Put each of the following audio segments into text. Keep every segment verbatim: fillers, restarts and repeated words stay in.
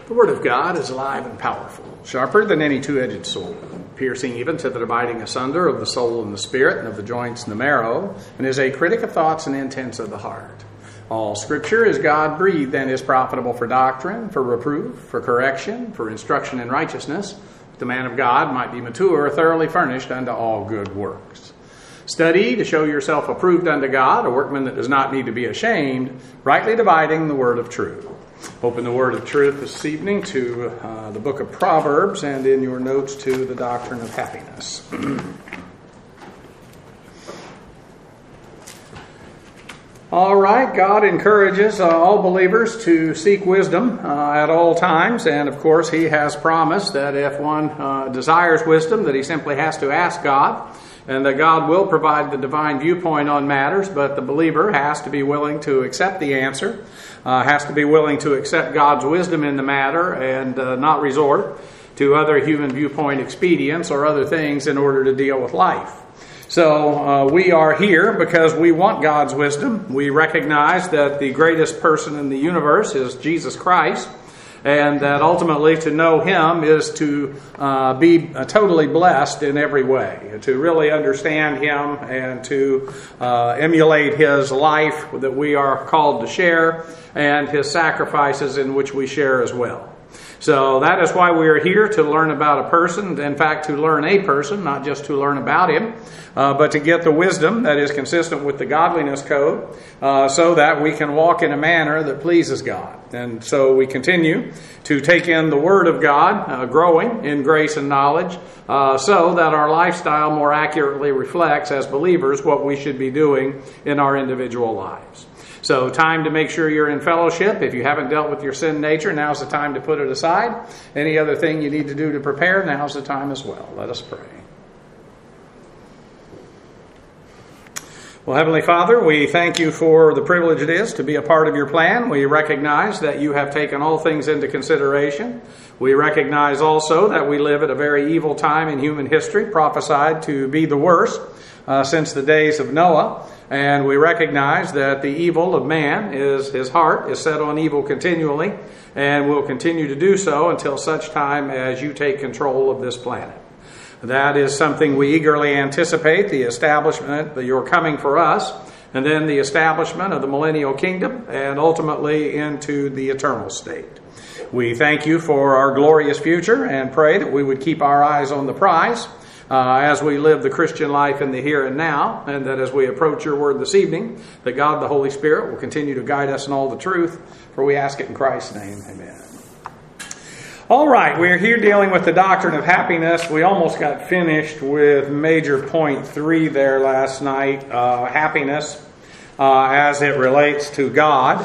The Word of God is alive and powerful, sharper than any two-edged sword, piercing even to the dividing asunder of the soul and the spirit, and of the joints and the marrow, and is a critic of thoughts and intents of the heart. All Scripture is God-breathed and is profitable for doctrine, for reproof, for correction, for instruction in righteousness, that the man of God might be mature, thoroughly furnished unto all good works. Study to show yourself approved unto God, a workman that does not need to be ashamed, rightly dividing the word of truth. Open the word of truth this evening to uh, the book of Proverbs, and in your notes to the doctrine of happiness. All right, God encourages uh, all believers to seek wisdom uh, at all times, and of course He has promised that if one uh, desires wisdom, that he simply has to ask God, and that God will provide the divine viewpoint on matters, but the believer has to be willing to accept the answer, uh, has to be willing to accept God's wisdom in the matter, and uh, not resort to other human viewpoint expedients or other things in order to deal with life. So uh, we are here because we want God's wisdom. We recognize that the greatest person in the universe is Jesus Christ, and that ultimately to know Him is to uh, be uh, totally blessed in every way, to really understand Him and to uh, emulate His life that we are called to share, and His sacrifices in which we share as well. So that is why we are here, to learn about a person, in fact to learn a person, not just to learn about him, uh, but to get the wisdom that is consistent with the godliness code, uh, so that we can walk in a manner that pleases God. And so we continue to take in the Word of God, uh, growing in grace and knowledge, uh, so that our lifestyle more accurately reflects as believers what we should be doing in our individual lives. So time to make sure you're in fellowship. If you haven't dealt with your sin nature, now's the time to put it aside. Any other thing you need to do to prepare, now's the time as well. Let us pray. Well, Heavenly Father, we thank you for the privilege it is to be a part of your plan. We recognize that you have taken all things into consideration. We recognize also that we live at a very evil time in human history, prophesied to be the worst uh, since the days of Noah. And we recognize that the evil of man is, his heart is set on evil continually, and will continue to do so until such time as you take control of this planet. That is something we eagerly anticipate, the establishment that you're coming for us, and then the establishment of the millennial kingdom, and ultimately into the eternal state. We thank you for our glorious future and pray that we would keep our eyes on the prize Uh, as we live the Christian life in the here and now, and that as we approach your word this evening, that God the Holy Spirit will continue to guide us in all the truth, for we ask it in Christ's name. Amen. All right, we're here dealing with the doctrine of happiness. We almost got finished with major point three there last night, uh, happiness uh, as it relates to God.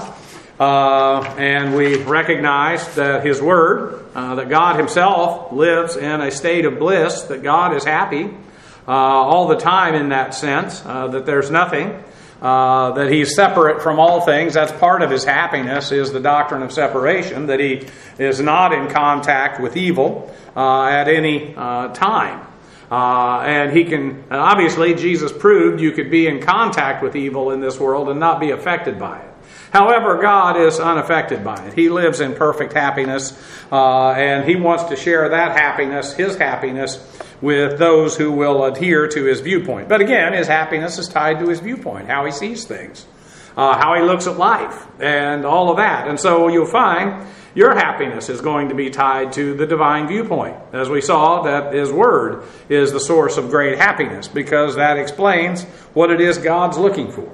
Uh, and we recognize that His Word, uh, that God Himself lives in a state of bliss, that God is happy uh, all the time in that sense, uh, that there's nothing, uh, that He's separate from all things. That's part of His happiness, is the doctrine of separation, that He is not in contact with evil uh, at any uh, time. Uh, and He can, obviously Jesus proved you could be in contact with evil in this world and not be affected by it. However, God is unaffected by it. He lives in perfect happiness, uh, and He wants to share that happiness, His happiness, with those who will adhere to His viewpoint. But again, His happiness is tied to His viewpoint, how He sees things, uh, how He looks at life, and all of that. And so you'll find your happiness is going to be tied to the divine viewpoint. As we saw, that His Word is the source of great happiness, because that explains what it is God's looking for.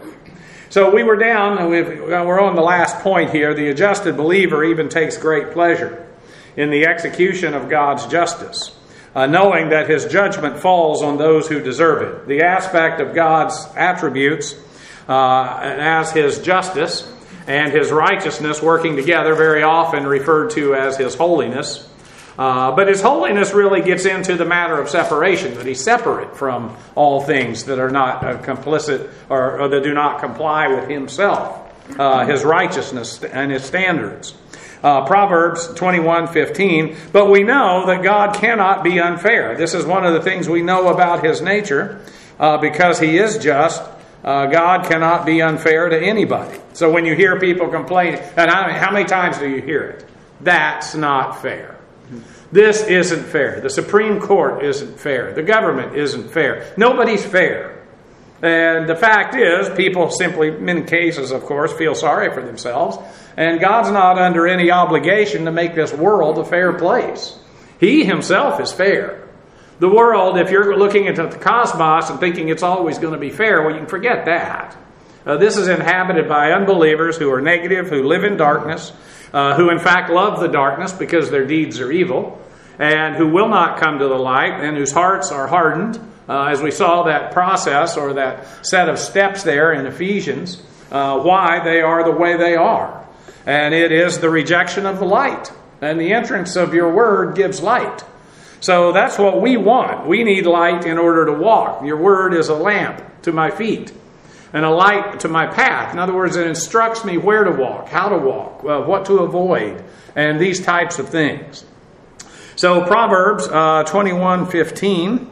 So we were down, and we've, we're on the last point here. The adjusted believer even takes great pleasure in the execution of God's justice, uh, knowing that His judgment falls on those who deserve it. The aspect of God's attributes uh, as His justice and His righteousness working together, very often referred to as His holiness. Uh, but His holiness really gets into the matter of separation, that He's separate from all things that are not uh, complicit or, or that do not comply with Himself, uh, His righteousness and His standards. Uh, Proverbs twenty-one fifteen, but we know that God cannot be unfair. This is one of the things we know about His nature, uh, because He is just. Uh, God cannot be unfair to anybody. So when you hear people complain, and how, how many times do you hear it? That's not fair. This isn't fair. The Supreme Court isn't fair. The government isn't fair. Nobody's fair. And the fact is, people simply, in many cases, of course, feel sorry for themselves. And God's not under any obligation to make this world a fair place. He himself is fair. The world, if you're looking into the cosmos and thinking it's always going to be fair, well, you can forget that. Uh, this is inhabited by unbelievers who are negative, who live in darkness, uh, who in fact love the darkness because their deeds are evil, and who will not come to the light, and whose hearts are hardened, uh, as we saw that process or that set of steps there in Ephesians, uh, why they are the way they are. And it is the rejection of the light. And the entrance of your word gives light. So that's what we want. We need light in order to walk. Your word is a lamp to my feet and a light to my path. In other words, it instructs me where to walk, how to walk, uh, what to avoid, and these types of things. So Proverbs uh, twenty-one fifteen,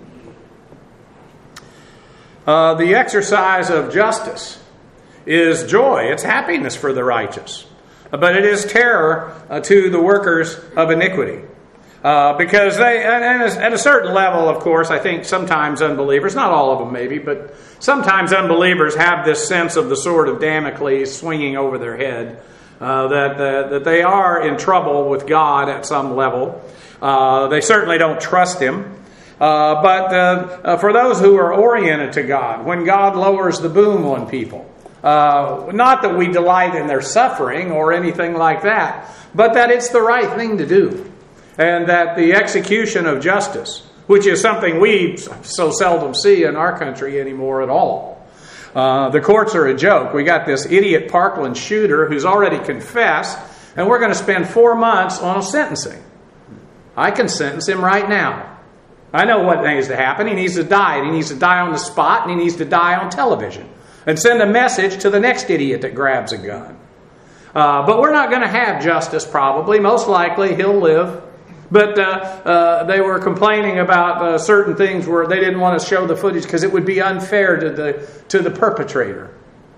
uh, the exercise of justice is joy. It's happiness for the righteous. But it is terror uh, to the workers of iniquity. Uh, because they, and, and at a certain level, of course, I think sometimes unbelievers, not all of them maybe, but sometimes unbelievers have this sense of the sword of Damocles swinging over their head, uh, that, uh, that they are in trouble with God at some level. Uh, they certainly don't trust Him. Uh, but uh, uh, for those who are oriented to God, when God lowers the boom on people, uh, not that we delight in their suffering or anything like that, but that it's the right thing to do. And that the execution of justice, which is something we so seldom see in our country anymore at all. Uh, the courts are a joke. We got this idiot Parkland shooter who's already confessed, and we're going to spend four months on sentencing. I can sentence him right now. I know what needs to happen. He needs to die. He needs to die on the spot, and he needs to die on television. And send a message to the next idiot that grabs a gun. Uh, but we're not going to have justice probably. Most likely he'll live. But uh, uh, they were complaining about uh, certain things where they didn't want to show the footage because it would be unfair to the to the perpetrator.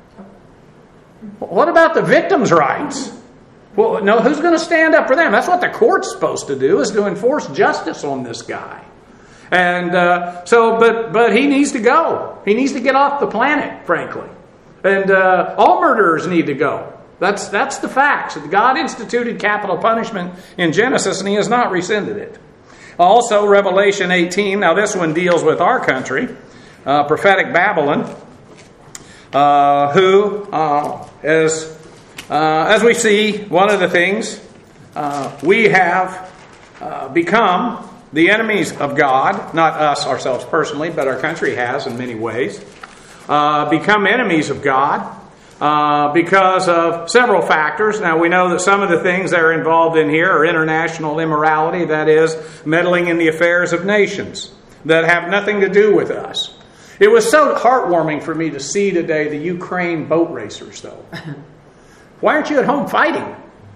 What about the victims' rights? Well, no, who's going to stand up for them? That's what the court's supposed to do, is to enforce justice on this guy. And uh, so, but but he needs to go. He needs to get off the planet, frankly. And uh, all murderers need to go. That's that's the facts. God instituted capital punishment in Genesis, and He has not rescinded it. Also, Revelation eighteen. Now, this one deals with our country, uh, prophetic Babylon, uh, who uh, is, uh, as we see, one of the things uh, we have uh, become the enemies of God. Not us ourselves personally, but our country has in many ways uh, become enemies of God. Uh, because of several factors. Now, we know that some of the things that are involved in here are international immorality, that is, meddling in the affairs of nations that have nothing to do with us. It was so heartwarming for me to see today the Ukraine boat racers, though. Why aren't you at home fighting?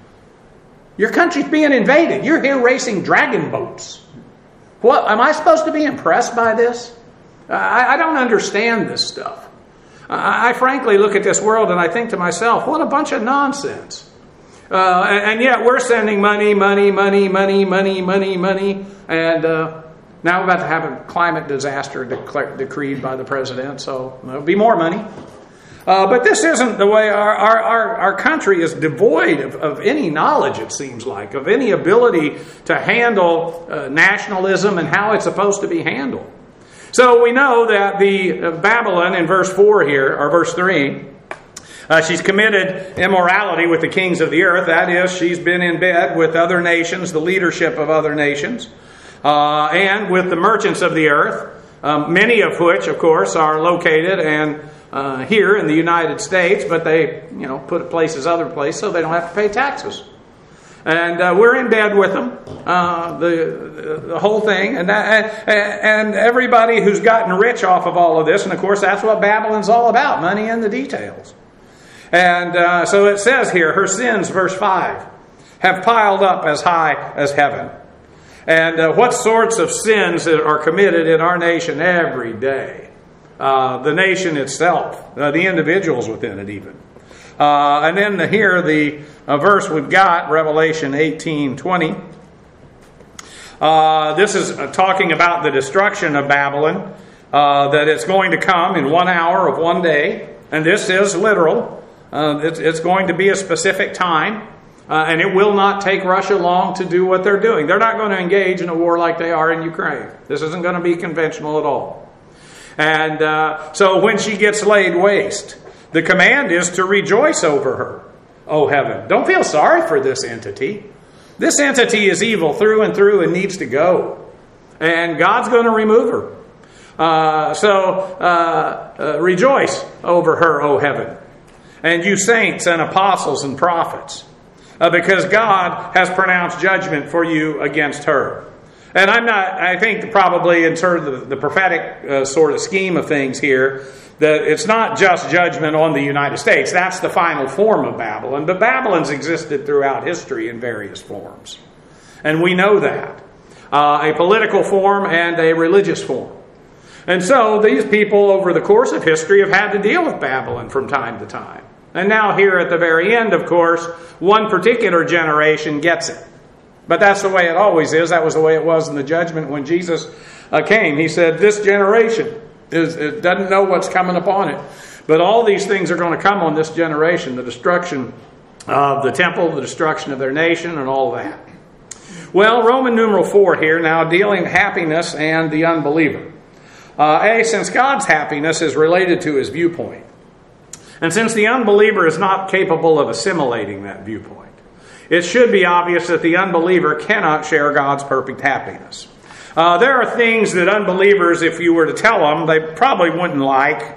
Your country's being invaded. You're here racing dragon boats. What? Am I supposed to be impressed by this? I, I don't understand this stuff. I frankly look at this world and I think to myself, what a bunch of nonsense. Uh, and, and yet we're sending money, money, money, money, money, money, money. And uh, now we're about to have a climate disaster declared, decreed by the president. So there'll be more money. Uh, but this isn't the way our, our, our, our country is devoid of, of any knowledge, it seems like, of any ability to handle uh, nationalism and how it's supposed to be handled. So we know that the uh, Babylon in verse four here, or verse three, uh, she's committed immorality with the kings of the earth. That is, she's been in bed with other nations, the leadership of other nations, uh, and with the merchants of the earth, um, many of which, of course, are located and uh, here in the United States, but they, you know, put places other places so they don't have to pay taxes. And uh, we're in bed with them, uh, the, the the whole thing, and that, and and everybody who's gotten rich off of all of this. And of course, that's what Babylon's all about: money and the details. And uh, so it says here, her sins, verse five, have piled up as high as heaven. And uh, what sorts of sins are committed in our nation every day? Uh, the nation itself, uh, the individuals within it, even. Uh, and then here, the uh, verse we've got, Revelation eighteen twenty. Uh, this is uh, talking about the destruction of Babylon, uh, that it's going to come in one hour of one day. And this is literal. Uh, it's, it's going to be a specific time. Uh, and it will not take Russia long to do what they're doing. They're not going to engage in a war like they are in Ukraine. This isn't going to be conventional at all. And uh, so when she gets laid waste, the command is to rejoice over her, O heaven. Don't feel sorry for this entity. This entity is evil through and through and needs to go. And God's going to remove her. Uh, so uh, uh, rejoice over her, O heaven. And you saints and apostles and prophets. Uh, because God has pronounced judgment for you against her. And I'm not, I think probably in sort of the, the prophetic uh, sort of scheme of things here, that it's not just judgment on the United States. That's the final form of Babylon. But Babylon's existed throughout history in various forms. And we know that. Uh, a political form and a religious form. And so these people over the course of history have had to deal with Babylon from time to time. And now here at the very end, of course, one particular generation gets it. But that's the way it always is. That was the way it was in the judgment when Jesus uh, came. He said, this generation is, it doesn't know what's coming upon it. But all these things are going to come on this generation. The destruction of the temple, the destruction of their nation, and all that. Well, Roman numeral four here, now dealing happiness and the unbeliever. Uh, A, since God's happiness is related to his viewpoint. And since the unbeliever is not capable of assimilating that viewpoint, it should be obvious that the unbeliever cannot share God's perfect happiness. Uh, there are things that unbelievers, if you were to tell them, they probably wouldn't like.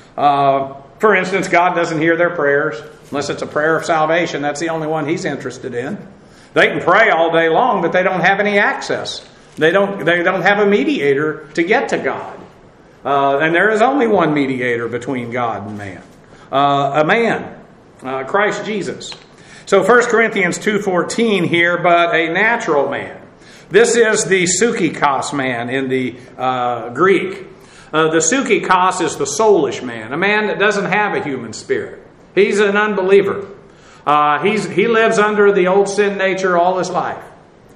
Uh, for instance, God doesn't hear their prayers, unless it's a prayer of salvation. That's the only one he's interested in. They can pray all day long, but they don't have any access. They don't, they don't have a mediator to get to God. Uh, and there is only one mediator between God and man. Uh, a man, uh, Christ Jesus. So First Corinthians two fourteen here, but a natural man. This is the psychikos man in the uh, Greek. Uh, the psychikos is the soulish man, a man that doesn't have a human spirit. He's an unbeliever. Uh, he's, he lives under the old sin nature all his life.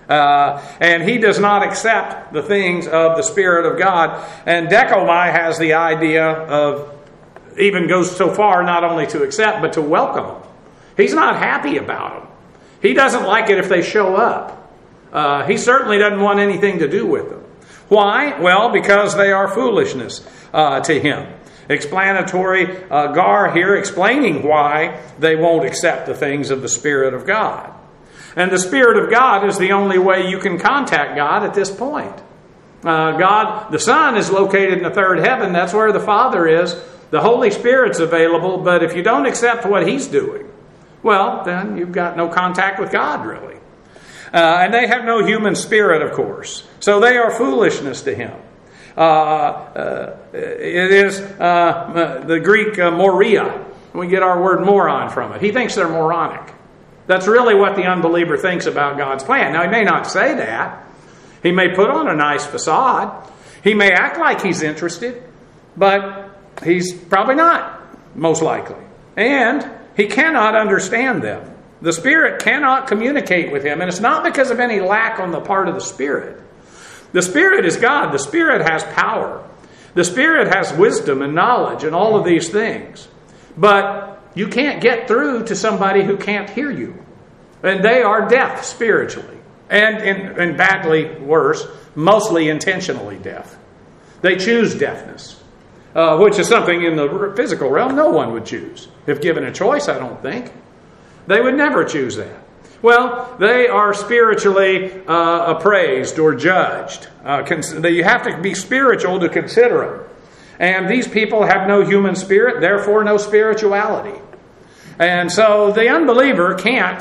Uh, and he does not accept the things of the Spirit of God. And Decomai has the idea of, even goes so far not only to accept, but to welcome them. He's not happy about them. He doesn't like it if they show up. Uh, he certainly doesn't want anything to do with them. Why? Well, because they are foolishness uh, to him. Explanatory uh, gar here explaining why they won't accept the things of the Spirit of God. And the Spirit of God is the only way you can contact God at this point. Uh, God, the Son is located in the third heaven. That's where the Father is. The Holy Spirit's available, but if you don't accept what He's doing, well, then you've got no contact with God, really. Uh, and they have no human spirit, of course. So they are foolishness to Him. Uh, uh, it is uh, the Greek uh, moria. We get our word moron from it. He thinks they're moronic. That's really what the unbeliever thinks about God's plan. Now, he may not say that. He may put on a nice facade. He may act like he's interested, but he's probably not, most likely. And he cannot understand them. The Spirit cannot communicate with him, and it's not because of any lack on the part of the Spirit. The Spirit is God. The Spirit has power. The Spirit has wisdom and knowledge and all of these things. But you can't get through to somebody who can't hear you. And they are deaf spiritually. And, and, and badly worse, mostly intentionally deaf. They choose deafness. Uh, which is something in the physical realm no one would choose. If given a choice, I don't think. They would never choose that. Well, they are spiritually uh, appraised or judged. Uh, cons- you have to be spiritual to consider them. And these people have no human spirit, therefore no spirituality. And so the unbeliever can't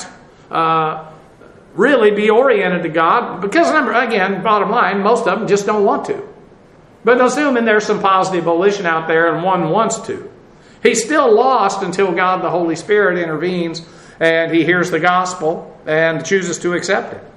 uh, really be oriented to God because, again, bottom line, most of them just don't want to. But assuming there's some positive volition out there and one wants to. He's still lost until God the Holy Spirit intervenes and he hears the gospel and chooses to accept it.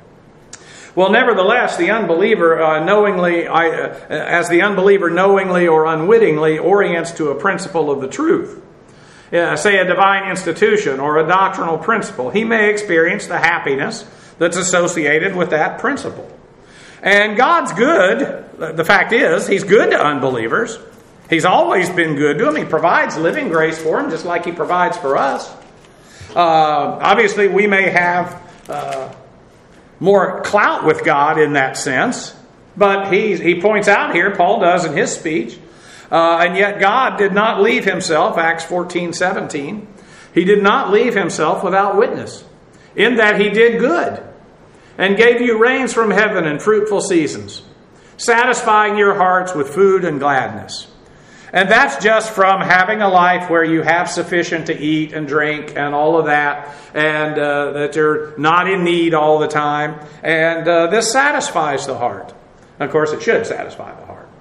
Well, nevertheless, the unbeliever uh, knowingly, I, uh, as the unbeliever knowingly or unwittingly orients to a principle of the truth. uh, say a divine institution or a doctrinal principle, he may experience the happiness that's associated with that principle. And God's good. The fact is, He's good to unbelievers. He's always been good to them. He provides living grace for them, just like He provides for us. Uh, obviously, we may have uh, more clout with God in that sense. But he, he points out here, Paul does in his speech, uh, and yet God did not leave Himself, Acts fourteen seventeen. He did not leave Himself without witness, in that He did good, and gave you rains from heaven and fruitful seasons, satisfying your hearts with food and gladness. And that's just from having a life where you have sufficient to eat and drink and all of that, and uh, that you're not in need all the time. And uh, this satisfies the heart. Of course, it should satisfy the heart.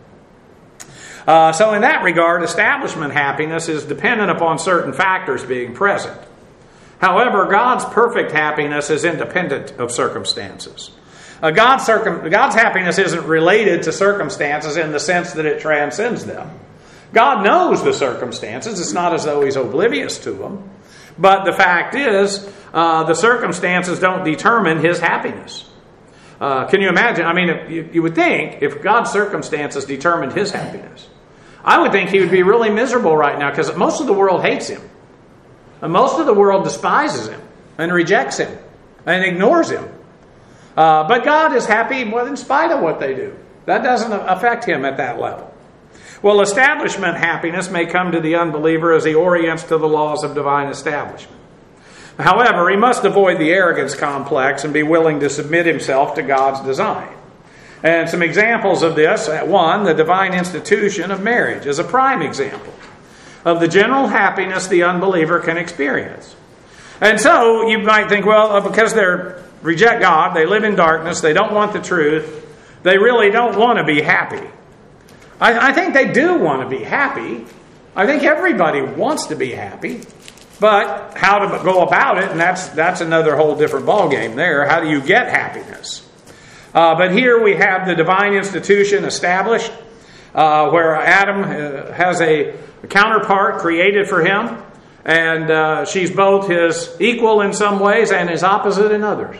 Uh, so in that regard, establishment happiness is dependent upon certain factors being present. However, God's perfect happiness is independent of circumstances. Uh, God's, circum- God's happiness isn't related to circumstances in the sense that it transcends them. God knows the circumstances. It's not as though He's oblivious to them. But the fact is, uh, the circumstances don't determine His happiness. Uh, can you imagine? I mean, if you, you would think if God's circumstances determined His happiness, I would think He would be really miserable right now because most of the world hates Him. And most of the world despises Him and rejects Him and ignores Him. Uh, but God is happy in spite of what they do. That doesn't affect Him at that level. Well, establishment happiness may come to the unbeliever as he orients to the laws of divine establishment. However, he must avoid the arrogance complex and be willing to submit himself to God's design. And some examples of this, one, the divine institution of marriage is a prime example of the general happiness the unbeliever can experience. And so you might think, well, because they reject God, they live in darkness, they don't want the truth, they really don't want to be happy. I, I think they do want to be happy. I think everybody wants to be happy. But how to go about it, and that's that's another whole different ballgame there. How do you get happiness? Uh, but here we have the divine institution established, uh, where Adam uh, has a counterpart created for him, and uh, she's both his equal in some ways and his opposite in others.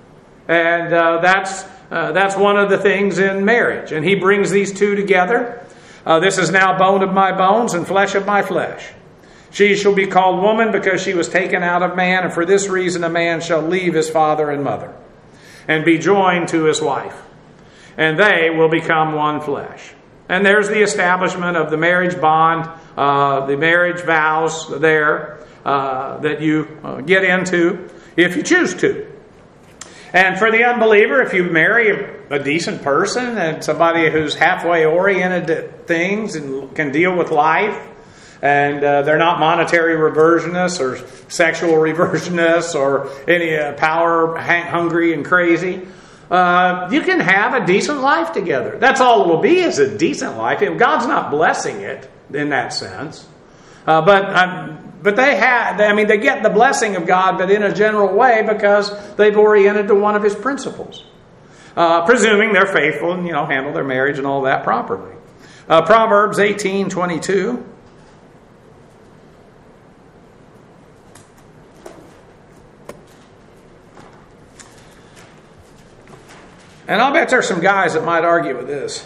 And uh, that's uh, that's one of the things in marriage. And he brings these two together. Uh, this is now bone of my bones and flesh of my flesh. She shall be called woman because she was taken out of man, and for this reason a man shall leave his father and mother and be joined to his wife, and they will become one flesh. And there's the establishment of the marriage bond, uh, the marriage vows there uh, that you uh, get into if you choose to. And for the unbeliever, if you marry a, a decent person and somebody who's halfway oriented to things and can deal with life, and uh, they're not monetary reversionists or sexual reversionists or any uh, power hungry and crazy, uh, you can have a decent life together. That's all it will be, is a decent life. God's not blessing it in that sense. Uh, but um, but they have, I mean, they get the blessing of God, but in a general way because they've oriented to one of His principles. Uh, presuming they're faithful and, you know, handle their marriage and all that properly. Uh, Proverbs eighteen twenty-two. And I'll bet there's some guys that might argue with this.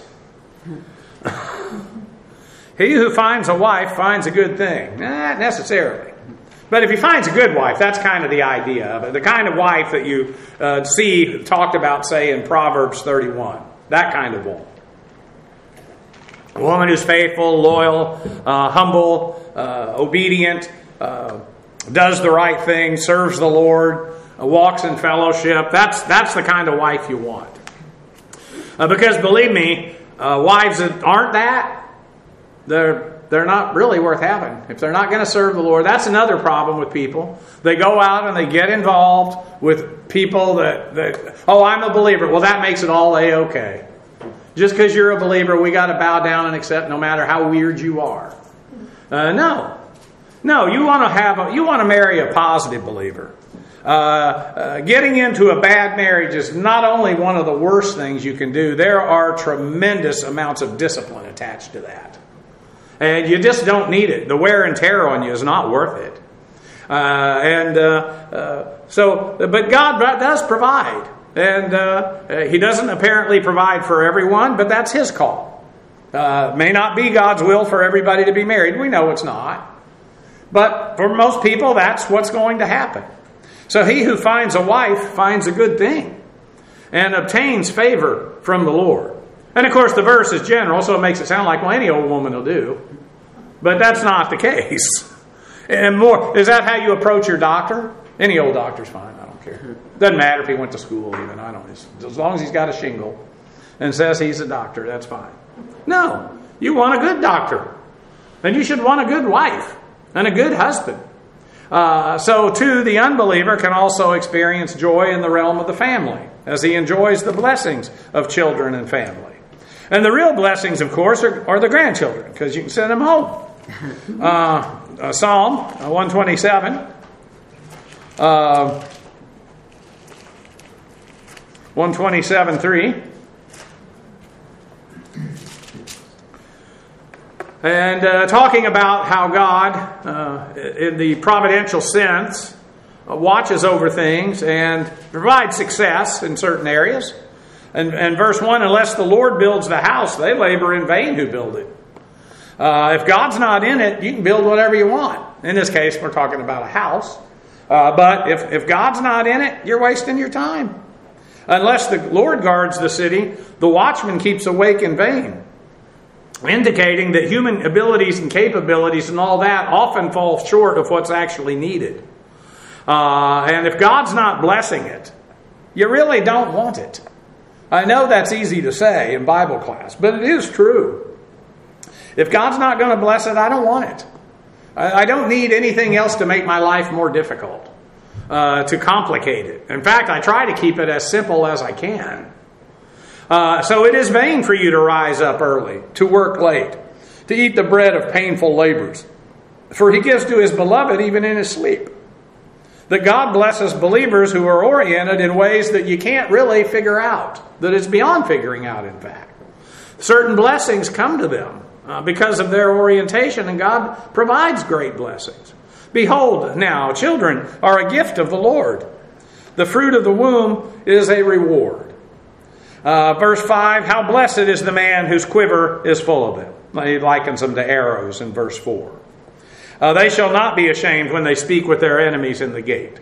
He who finds a wife finds a good thing. Not necessarily. But if he finds a good wife, that's kind of the idea of it. The kind of wife that you uh, see talked about, say, in Proverbs thirty-one. That kind of woman. A woman who's faithful, loyal, uh, humble, uh, obedient, uh, does the right thing, serves the Lord, uh, walks in fellowship. That's, that's the kind of wife you want. Uh, because believe me, uh, wives that aren't that, they're they're not really worth having. If they're not going to serve the Lord, that's another problem with people. They go out and they get involved with people that, that oh, I'm a believer. Well, that makes it all A-okay. Just because you're a believer, we got to bow down and accept no matter how weird you are. Uh, no. No, you want to have a, you want to marry a positive believer. Uh, uh, getting into a bad marriage is not only one of the worst things you can do, there are tremendous amounts of discipline attached to that. And you just don't need it. The wear and tear on you is not worth it. Uh, and uh, uh, so, but God does provide. And uh, He doesn't apparently provide for everyone, but that's His call. Uh, may not be God's will for everybody to be married. We know it's not. But for most people, that's what's going to happen. So he who finds a wife finds a good thing and obtains favor from the Lord. And of course, the verse is general, so it makes it sound like, well, any old woman will do. But that's not the case. And more, is that how you approach your doctor? Any old doctor's fine. I don't care. Doesn't matter if he went to school even. I don't. As long as he's got a shingle and says he's a doctor, that's fine. No, you want a good doctor. And you should want a good wife and a good husband. Uh, so too, the unbeliever can also experience joy in the realm of the family as he enjoys the blessings of children and family. And the real blessings, of course, are, are the grandchildren, because you can send them home. Uh, uh, Psalm one twenty-seven. Uh, one twenty-seven three. And uh, talking about how God, uh, in the providential sense, uh, watches over things and provides success in certain areas. And, and verse one, unless the Lord builds the house, they labor in vain who build it. Uh, if God's not in it, you can build whatever you want. In this case, we're talking about a house. Uh, but if, if God's not in it, you're wasting your time. Unless the Lord guards the city, the watchman keeps awake in vain. Indicating that human abilities and capabilities and all that often fall short of what's actually needed. Uh, and if God's not blessing it, you really don't want it. I know that's easy to say in Bible class, but it is true. If God's not going to bless it, I don't want it. I, I don't need anything else to make my life more difficult, uh, to complicate it. In fact, I try to keep it as simple as I can. Uh, so it is vain for you to rise up early, to work late, to eat the bread of painful labors. For he gives to his beloved even in his sleep. That God blesses believers who are oriented in ways that you can't really figure out. That it's beyond figuring out, in fact. Certain blessings come to them uh, because of their orientation, and God provides great blessings. Behold, now, children are a gift of the Lord. The fruit of the womb is a reward. Uh, verse five, how blessed is the man whose quiver is full of them. He likens them to arrows in verse four. Uh, they shall not be ashamed when they speak with their enemies in the gate.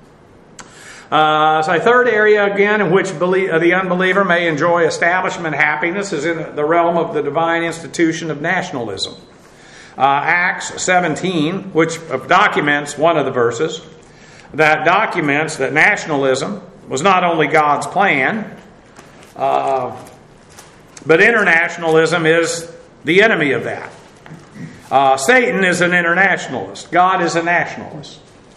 Uh, so a third area, again, in which belie- uh, the unbeliever may enjoy establishment happiness is in the realm of the divine institution of nationalism. Uh, Acts seventeen, which documents one of the verses, that documents that nationalism was not only God's plan, Uh, but internationalism is the enemy of that. Uh, Satan is an internationalist. God is a nationalist.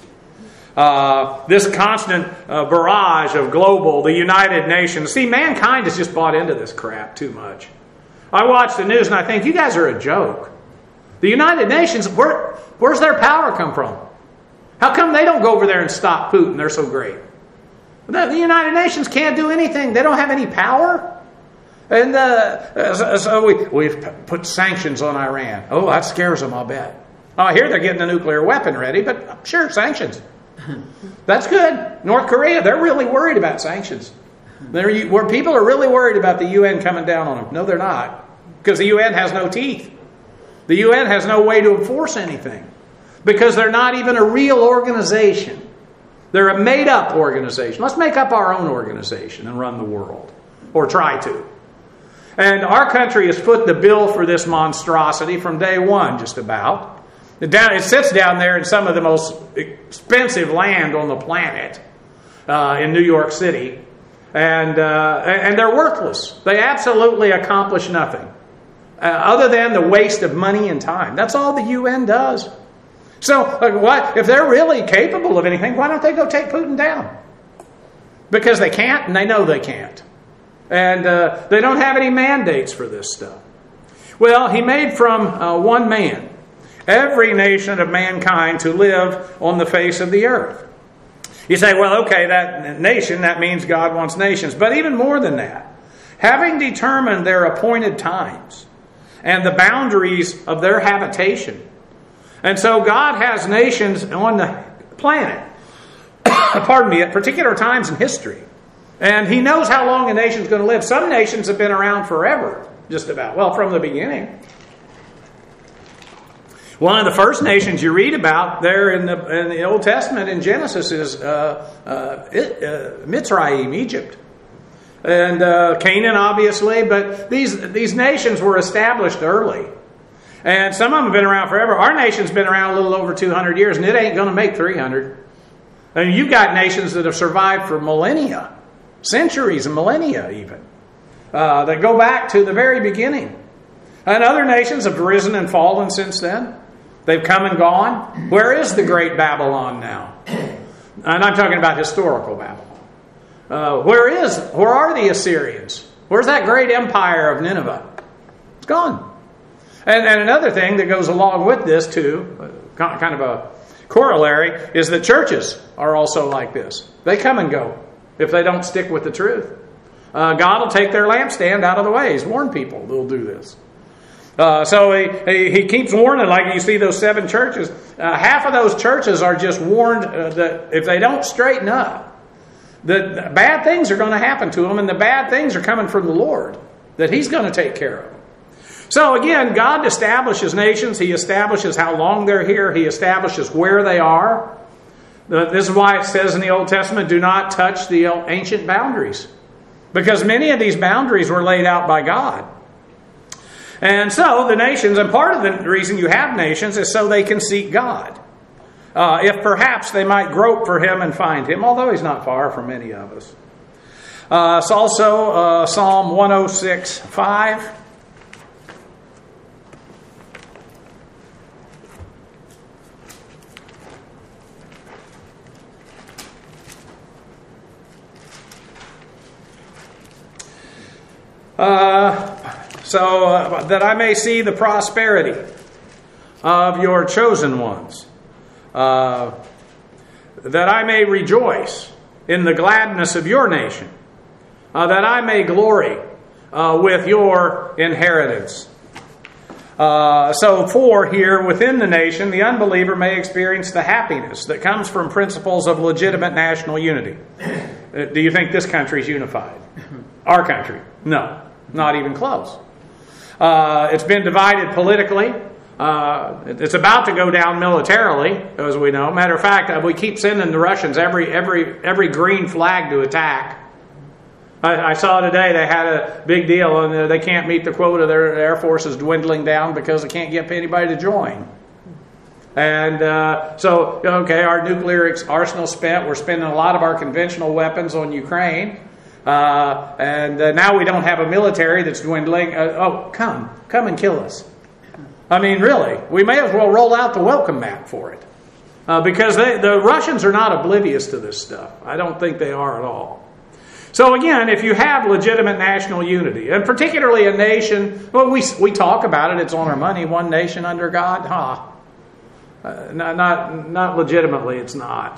Uh, this constant uh, barrage of global, the United Nations. See, mankind has just bought into this crap too much. I watch the news and I think, you guys are a joke. The United Nations, where, where's their power come from? How come they don't go over there and stop Putin? They're so great. The United Nations can't do anything. They don't have any power. And uh, so we, we've put sanctions on Iran. Oh, that scares them, I'll bet. Oh, I hear they're getting a nuclear weapon ready, but sure, sanctions. That's good. North Korea, they're really worried about sanctions. They're, where people are really worried about the U N coming down on them. No, they're not. Because the U N has no teeth. The U N has no way to enforce anything. Because they're not even a real organization. They're a made-up organization. Let's make up our own organization and run the world. Or try to. And our country has foot the bill for this monstrosity from day one, just about. It sits down there in some of the most expensive land on the planet, uh, in New York City. And, uh, and they're worthless. They absolutely accomplish nothing. Uh, other than the waste of money and time. That's all the U N does. So, uh, what, if they're really capable of anything, why don't they go take Putin down? Because they can't, and they know they can't. And uh, they don't have any mandates for this stuff. Well, he made from uh, one man every nation of mankind to live on the face of the earth. You say, well, okay, that nation, that means God wants nations. But even more than that, having determined their appointed times and the boundaries of their habitation. And so God has nations on the planet, pardon me, at particular times in history. And He knows how long a nation's going to live. Some nations have been around forever, just about. Well, from the beginning. One of the first nations you read about there in the, in the Old Testament in Genesis is uh, uh, uh, Mitzrayim, Egypt. And uh, Canaan, obviously. But these, these nations were established early. And some of them have been around forever. Our nation's been around a little over two hundred years, and it ain't going to make three hundred. I mean, you've got nations that have survived for millennia, centuries and millennia even, uh, that go back to the very beginning. And other nations have risen and fallen since then. They've come and gone. Where is the great Babylon now? And I'm talking about historical Babylon. Uh, where is, where are the Assyrians? Where's that great empire of Nineveh? It's gone. And, and another thing that goes along with this too, kind of a corollary, is that churches are also like this. They come and go if they don't stick with the truth. Uh, God will take their lampstand out of the way. He's warned people they'll do this. Uh, so he, he, he keeps warning, like you see those seven churches. Uh, half of those churches are just warned uh, that if they don't straighten up, that bad things are going to happen to them, and the bad things are coming from the Lord, that He's going to take care of them. So again, God establishes nations. He establishes how long they're here. He establishes where they are. This is why it says in the Old Testament, do not touch the ancient boundaries. Because many of these boundaries were laid out by God. And so the nations, and part of the reason you have nations is so they can seek God. Uh, if perhaps they might grope for Him and find Him, although He's not far from any of us. Uh, it's also uh, Psalm one oh six, five. Uh, so uh, that I may see the prosperity of your chosen ones, uh, that I may rejoice in the gladness of your nation, uh, that I may glory uh, with your inheritance. Uh, so for here within the nation, the unbeliever may experience the happiness that comes from principles of legitimate national unity. Uh, do you think this country is unified? Our country? No. Not even close. Uh, it's been divided politically. Uh, it's about to go down militarily, as we know. Matter of fact, we keep sending the Russians every every every green flag to attack. I, I saw today they had a big deal, and they can't meet the quota. Their Air Force is dwindling down because they can't get anybody to join. And uh, so, okay, our nuclear arsenal spent. We're spending a lot of our conventional weapons on Ukraine. Uh, and uh, now we don't have a military that's dwindling. Uh, oh, come. Come and kill us. I mean, really. We may as well roll out the welcome mat for it. Uh, because they, the Russians are not oblivious to this stuff. I don't think they are at all. So again, if you have legitimate national unity, and particularly a nation, well, we we talk about it, it's on our money, one nation under God. Huh. Uh, not, not, not legitimately, it's not.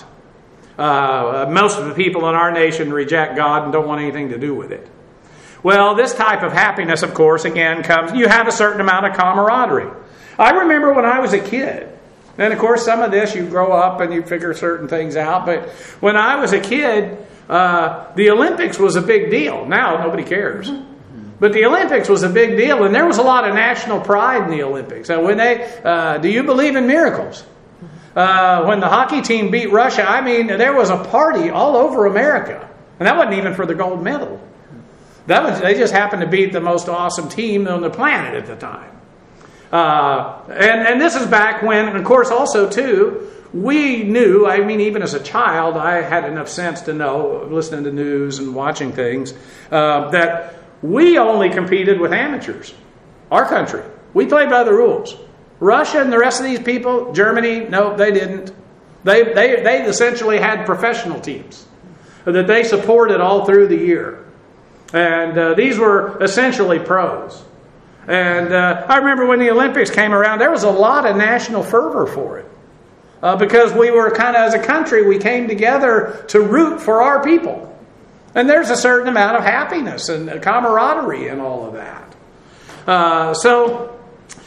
Uh, most of the people in our nation reject God and don't want anything to do with it. Well, this type of happiness, of course, again, comes, you have a certain amount of camaraderie. I remember when I was a kid, and of course some of this you grow up and you figure certain things out, but when I was a kid, uh, the Olympics was a big deal. Now nobody cares. But the Olympics was a big deal, and there was a lot of national pride in the Olympics. And when they, uh, do you believe in miracles? Uh, when the hockey team beat Russia, I mean, there was a party all over America. And that wasn't even for the gold medal. That was, they just happened to beat the most awesome team on the planet at the time. Uh, and, and this is back when, and of course also too, we knew, I mean, even as a child, I had enough sense to know, listening to news and watching things, uh, that we only competed with amateurs. Our country. We played by the rules. Russia and the rest of these people, Germany, no, they didn't. They they they essentially had professional teams that they supported all through the year. And uh, these were essentially pros. And uh, I remember when the Olympics came around, there was a lot of national fervor for it. Uh, because we were kind of, as a country, we came together to root for our people. And there's a certain amount of happiness and camaraderie and all of that. Uh, so...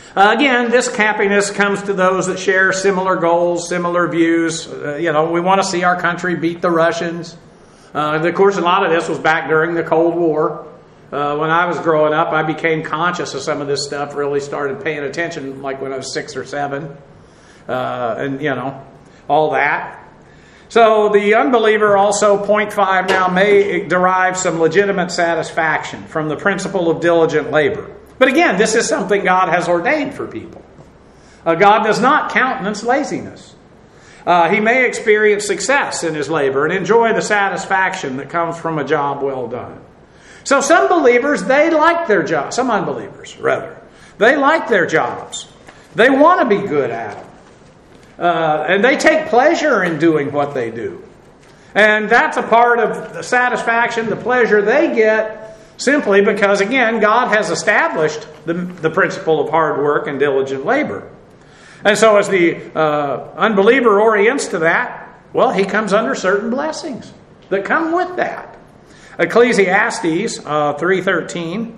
Uh, again, this happiness comes to those that share similar goals, similar views. Uh, you know, we want to see our country beat the Russians. Uh, and of course, a lot of this was back during the Cold War. Uh, when I was growing up, I became conscious of some of this stuff, really started paying attention like when I was six or seven. Uh, and, you know, all that. So the unbeliever also, point five now, may derive some legitimate satisfaction from the principle of diligent labor. But again, this is something God has ordained for people. Uh, God does not countenance laziness. Uh, he may experience success in his labor and enjoy the satisfaction that comes from a job well done. So some believers, they like their job. Some unbelievers, rather. They like their jobs. They want to be good at them. Uh, and they take pleasure in doing what they do. And that's a part of the satisfaction, the pleasure they get, simply because, again, God has established the, the principle of hard work and diligent labor. And so as the uh, unbeliever orients to that, well, he comes under certain blessings that come with that. Ecclesiastes uh, three thirteen.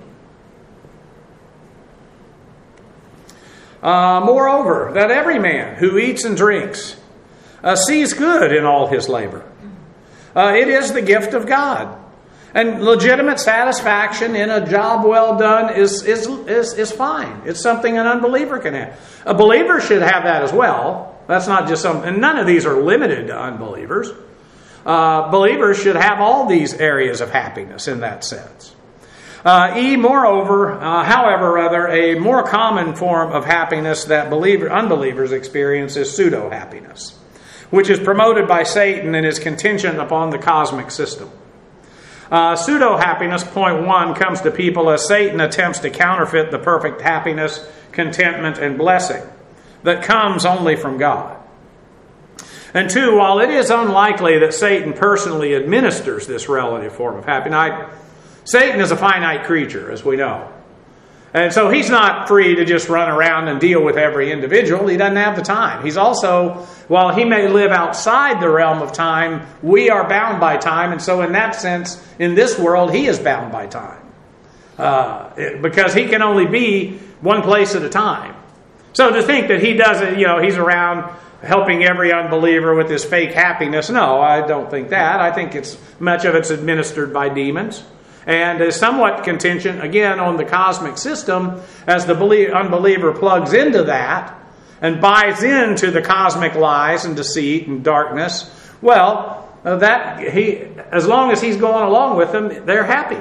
Uh, moreover, that every man who eats and drinks uh, sees good in all his labor. Uh, it is the gift of God. And legitimate satisfaction in a job well done is, is, is, is fine. It's something an unbeliever can have. A believer should have that as well. That's not just some, and none of these are limited to unbelievers. Uh, believers should have all these areas of happiness in that sense. Uh, e, moreover, uh, however, rather, a more common form of happiness that believer, unbelievers experience is pseudo-happiness, which is promoted by Satan and is contingent upon the cosmic system. Uh, pseudo-happiness, point one, comes to people as Satan attempts to counterfeit the perfect happiness, contentment, and blessing that comes only from God. And two, while it is unlikely that Satan personally administers this relative form of happiness, I, Satan is a finite creature, as we know. And so he's not free to just run around and deal with every individual. He doesn't have the time. He's also, while he may live outside the realm of time, we are bound by time. And so in that sense, in this world, he is bound by time. Uh, because he can only be one place at a time. So to think that he doesn't, you know, he's around helping every unbeliever with his fake happiness, no, I don't think that. I think it's much of it's administered by demons. And is somewhat contingent, again, on the cosmic system as the unbeliever plugs into that and buys into the cosmic lies and deceit and darkness. Well, uh, that he, as long as he's going along with them, they're happy.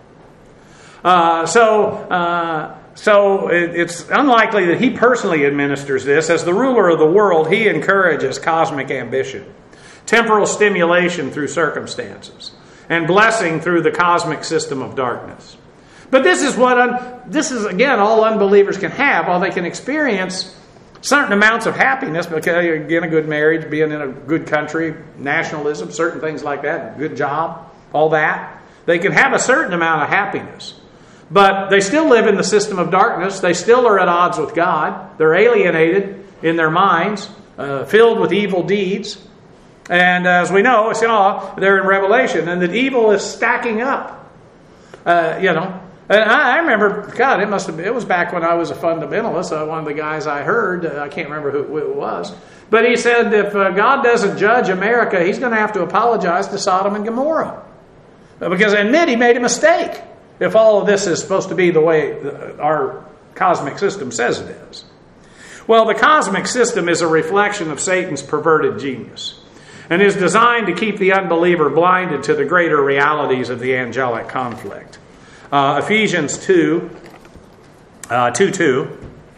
Uh, so, uh, so it, it's unlikely that he personally administers this. As the ruler of the world, he encourages cosmic ambition, temporal stimulation through circumstances, and blessing through the cosmic system of darkness. But this is what un, this is again all unbelievers can have. While they can experience certain amounts of happiness, because again, a good marriage, being in a good country, nationalism, certain things like that, good job, all that, they can have a certain amount of happiness. But they still live in the system of darkness. They still are at odds with God. They're alienated in their minds, uh, filled with evil deeds. And as we know, it's, you know, they're in Revelation, and that evil is stacking up. Uh, you know, and I, I remember, God, it must have been, it was back when I was a fundamentalist. Uh, one of the guys I heard, uh, I can't remember who, who it was, but he said if uh, God doesn't judge America, He's going to have to apologize to Sodom and Gomorrah, uh, because I admit He made a mistake. If all of this is supposed to be the way our cosmic system says it is. Well, the cosmic system is a reflection of Satan's perverted genius, and is designed to keep the unbeliever blinded to the greater realities of the angelic conflict. Uh, Ephesians two, uh, two two.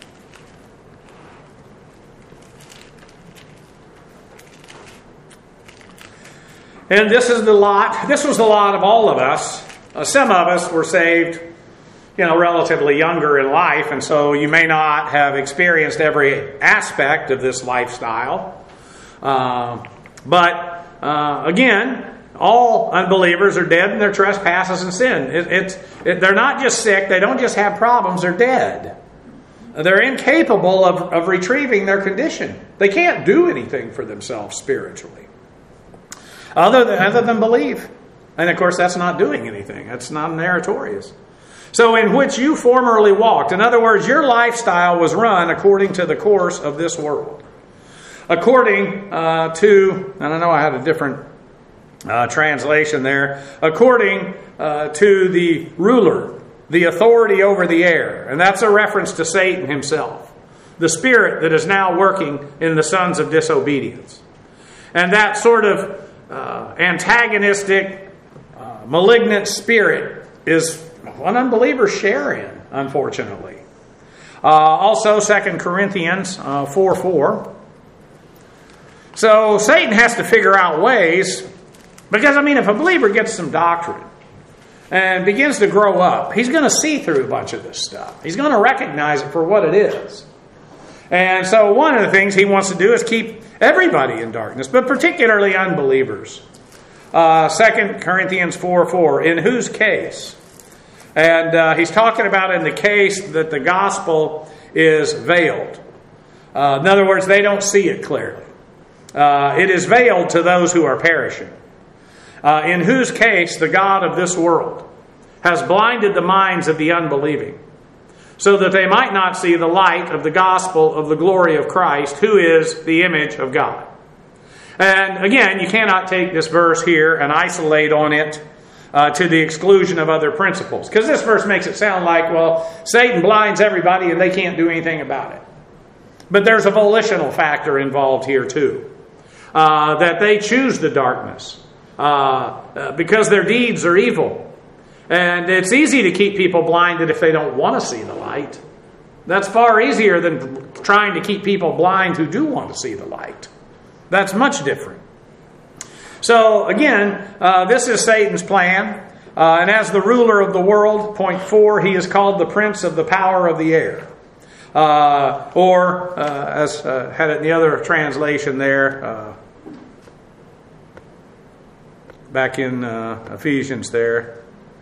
And this is the lot, this was the lot of all of us. Uh, some of us were saved, you know, relatively younger in life, and so you may not have experienced every aspect of this lifestyle. Uh, But, uh, again, all unbelievers are dead in their trespasses and sin. It, it's, it, they're not just sick. They don't just have problems. They're dead. They're incapable of, of retrieving their condition. They can't do anything for themselves spiritually other than, other than believe. And, of course, that's not doing anything. That's not meritorious. So in which you formerly walked. In other words, your lifestyle was run according to the course of this world. According uh, to, and I know I had a different uh, translation there, according uh, to the ruler, the authority over the air. And that's a reference to Satan himself, the spirit that is now working in the sons of disobedience. And that sort of uh, antagonistic, uh, malignant spirit is what unbelievers share in, unfortunately. Uh, also, Second Corinthians uh, four four. So Satan has to figure out ways, because, I mean, if a believer gets some doctrine and begins to grow up, he's going to see through a bunch of this stuff. He's going to recognize it for what it is. And so one of the things he wants to do is keep everybody in darkness, but particularly unbelievers. Uh, Second Corinthians four four, in whose case? And uh, he's talking about in the case that the gospel is veiled. Uh, in other words, they don't see it clearly. Uh, it is veiled to those who are perishing. Uh, in whose case the God of this world has blinded the minds of the unbelieving, so that they might not see the light of the gospel of the glory of Christ, who is the image of God. And again, you cannot take this verse here and isolate on it uh, to the exclusion of other principles. Because this verse makes it sound like, well, Satan blinds everybody and they can't do anything about it. But there's a volitional factor involved here too. Uh, that they choose the darkness uh, uh, because their deeds are evil. And it's easy to keep people blinded if they don't want to see the light. That's far easier than trying to keep people blind who do want to see the light. That's much different. So again, uh, this is Satan's plan. Uh, and as the ruler of the world, point four, he is called the prince of the power of the air. Uh, or, uh, as uh, had it in the other translation there, uh, back in uh, Ephesians there.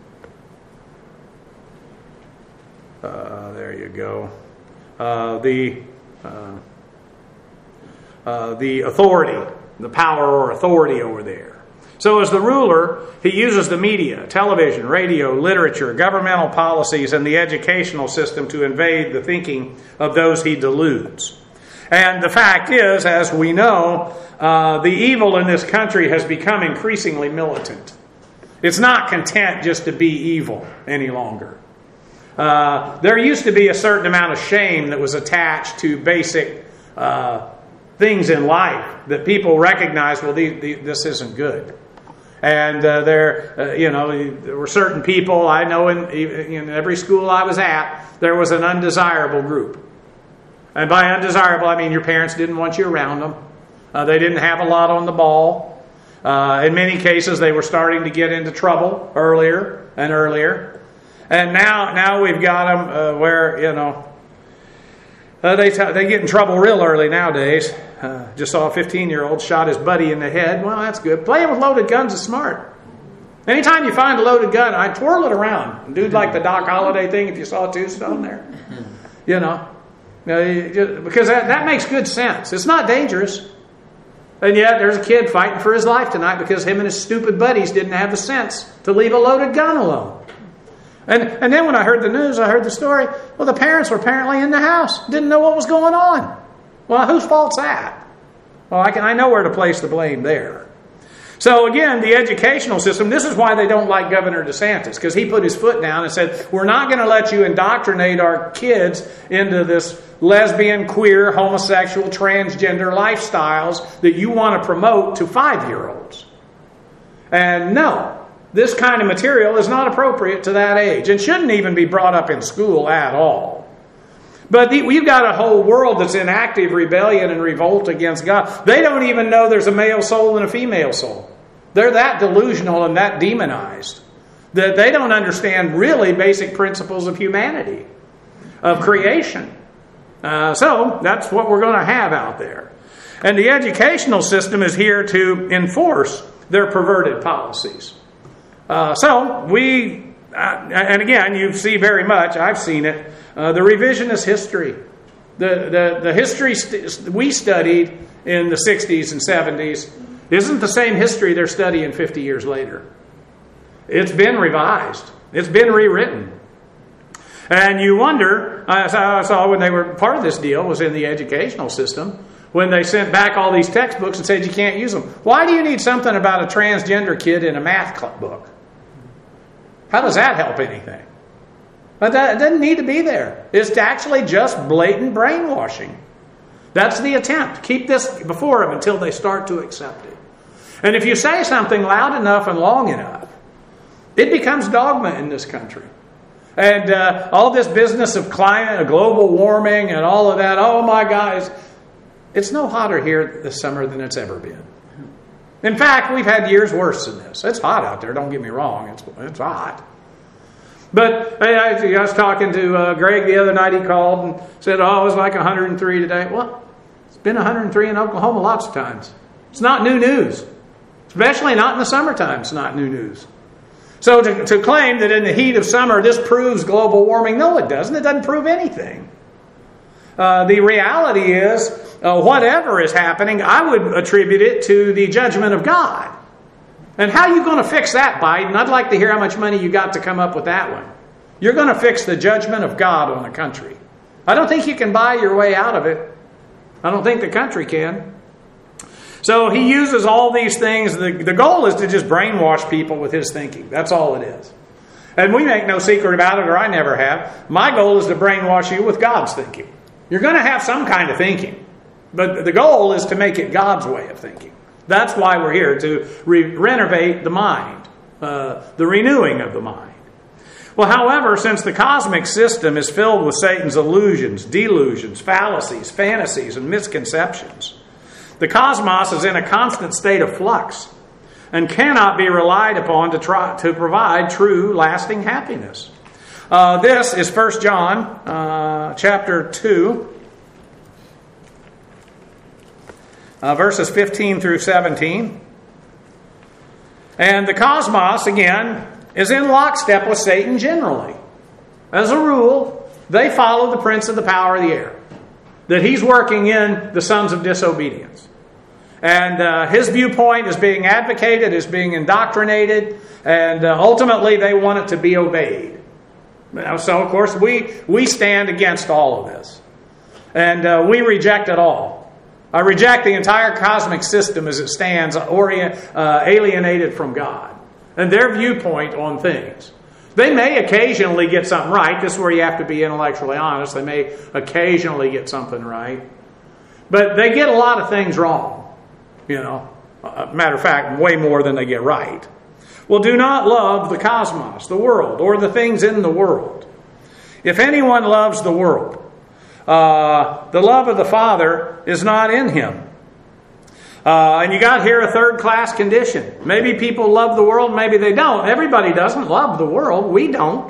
Uh, there you go. Uh, the uh, uh, the authority, the power or authority over there. So as the ruler, he uses the media, television, radio, literature, governmental policies, and the educational system to invade the thinking of those he deludes. And the fact is, as we know, uh, the evil in this country has become increasingly militant. It's not content just to be evil any longer. Uh, there used to be a certain amount of shame that was attached to basic uh, things in life that people recognized, well, the, the, this isn't good. And uh, there, uh, you know, there were certain people I know in, in every school I was at, there was an undesirable group. And by undesirable, I mean your parents didn't want you around them. Uh, they didn't have a lot on the ball. Uh, in many cases, they were starting to get into trouble earlier and earlier. And now, now we've got them uh, where, you know, uh, they t- they get in trouble real early nowadays. Uh, just saw a fifteen-year-old shot his buddy in the head. Well, that's good. Playing with loaded guns is smart. Anytime you find a loaded gun, I twirl it around. Do like the Doc Holliday thing if you saw two stone there. You know, because that, that makes good sense. It's not dangerous. And yet there's a kid fighting for his life tonight because him and his stupid buddies didn't have the sense to leave a loaded gun alone. And and then when I heard the news, I heard the story, well, the parents were apparently in the house. Didn't know what was going on. Well, whose fault's that? Well, I can I know where to place the blame there. So again, the educational system, this is why they don't like Governor DeSantis, because he put his foot down and said, we're not going to let you indoctrinate our kids into this lesbian, queer, homosexual, transgender lifestyles that you want to promote to five-year-olds. And no. This kind of material is not appropriate to that age and shouldn't even be brought up in school at all. But the, we've got a whole world that's in active rebellion and revolt against God. They don't even know there's a male soul and a female soul. They're that delusional and that demonized that they don't understand really basic principles of humanity, of creation. Uh, so that's what we're going to have out there. And the educational system is here to enforce their perverted policies. Uh, so we, uh, and again, you see very much, I've seen it, uh, the revisionist history. The, the, the history st- we studied in the sixties and seventies isn't the same history they're studying fifty years later. It's been revised. It's been rewritten. And you wonder, I saw when they were part of this deal was in the educational system, when they sent back all these textbooks and said you can't use them. Why do you need something about a transgender kid in a math club book? How does that help anything? But that, it doesn't need to be there. It's actually just blatant brainwashing. That's the attempt. Keep this before them until they start to accept it. And if you say something loud enough and long enough, it becomes dogma in this country. And uh, all this business of climate, global warming, and all of that, oh my guys, it's no hotter here this summer than it's ever been. In fact, we've had years worse than this. It's hot out there, don't get me wrong. It's, it's hot. But I, I was talking to uh, Greg the other night. He called and said, oh, it was like one hundred three today. Well, it's been one hundred three in Oklahoma lots of times. It's not new news. Especially not in the summertime. It's not new news. So to, to claim that in the heat of summer this proves global warming, no it doesn't. It doesn't prove anything. Uh, the reality is, uh, whatever is happening, I would attribute it to the judgment of God. And how are you going to fix that, Biden? I'd like to hear how much money you got to come up with that one. You're going to fix the judgment of God on the country. I don't think you can buy your way out of it. I don't think the country can. So he uses all these things. The, the goal is to just brainwash people with his thinking. That's all it is. And we make no secret about it, or I never have. My goal is to brainwash you with God's thinking. You're going to have some kind of thinking. But the goal is to make it God's way of thinking. That's why we're here, to re- renovate the mind, uh, the renewing of the mind. Well, however, since the cosmic system is filled with Satan's illusions, delusions, fallacies, fantasies, and misconceptions, the cosmos is in a constant state of flux and cannot be relied upon to try to provide true, lasting happiness. Uh, this is First John uh, chapter two. Uh, verses fifteen through seventeen. And the cosmos, again, is in lockstep with Satan generally. As a rule, they follow the prince of the power of the air. That he's working in the sons of disobedience. And uh, his viewpoint is being advocated, is being indoctrinated, and uh, ultimately they want it to be obeyed. So, of course, we, we stand against all of this. And uh, we reject it all. I reject the entire cosmic system as it stands, orient, uh, alienated from God and their viewpoint on things. They may occasionally get something right. This is where you have to be intellectually honest. They may occasionally get something right. But they get a lot of things wrong. You know, uh, matter of fact, way more than they get right. Well, do not love the cosmos, the world, or the things in the world. If anyone loves the world, Uh, the love of the Father is not in him. Uh, and you got here a third-class condition. Maybe people love the world, maybe they don't. Everybody doesn't love the world. We don't.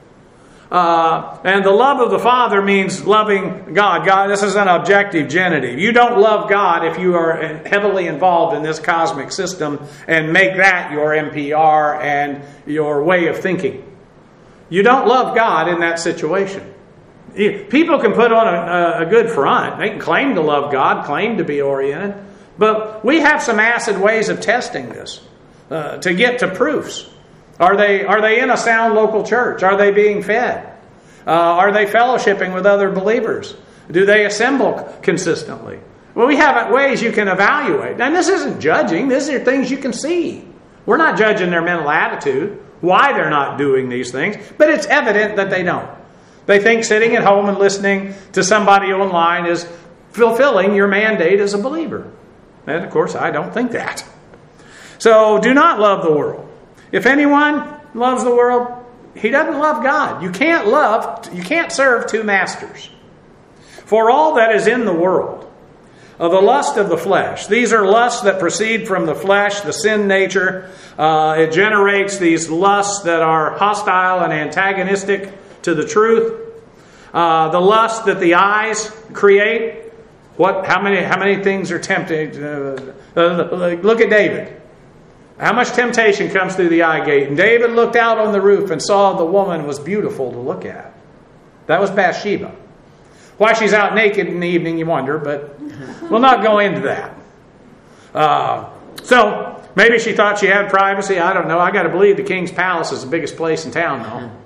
Uh, and the love of the Father means loving God. God, this is an objective genitive. You don't love God if you are heavily involved in this cosmic system and make that your N P R and your way of thinking. You don't love God in that situation. People can put on a, a good front. They can claim to love God, claim to be oriented. But we have some acid ways of testing this uh, to get to proofs. Are they, are they in a sound local church? Are they being fed? Uh, are they fellowshipping with other believers? Do they assemble consistently? Well, we have ways you can evaluate. And this isn't judging. These are things you can see. We're not judging their mental attitude, why they're not doing these things. But it's evident that they don't. They think sitting at home and listening to somebody online is fulfilling your mandate as a believer. And of course, I don't think that. So do not love the world. If anyone loves the world, he doesn't love God. You can't love, you can't serve two masters. For all that is in the world, of the lust of the flesh. These are lusts that proceed from the flesh, the sin nature. Uh, it generates these lusts that are hostile and antagonistic to the truth. Uh, the lust that the eyes create. What? How many? How many things are tempting? Uh, uh, look at David. How much temptation comes through the eye gate? And David looked out on the roof and saw the woman was beautiful to look at. That was Bathsheba. Why she's out naked in the evening, you wonder, but we'll not go into that. Uh, so maybe she thought she had privacy. I don't know. I got to believe the king's palace is the biggest place in town, though.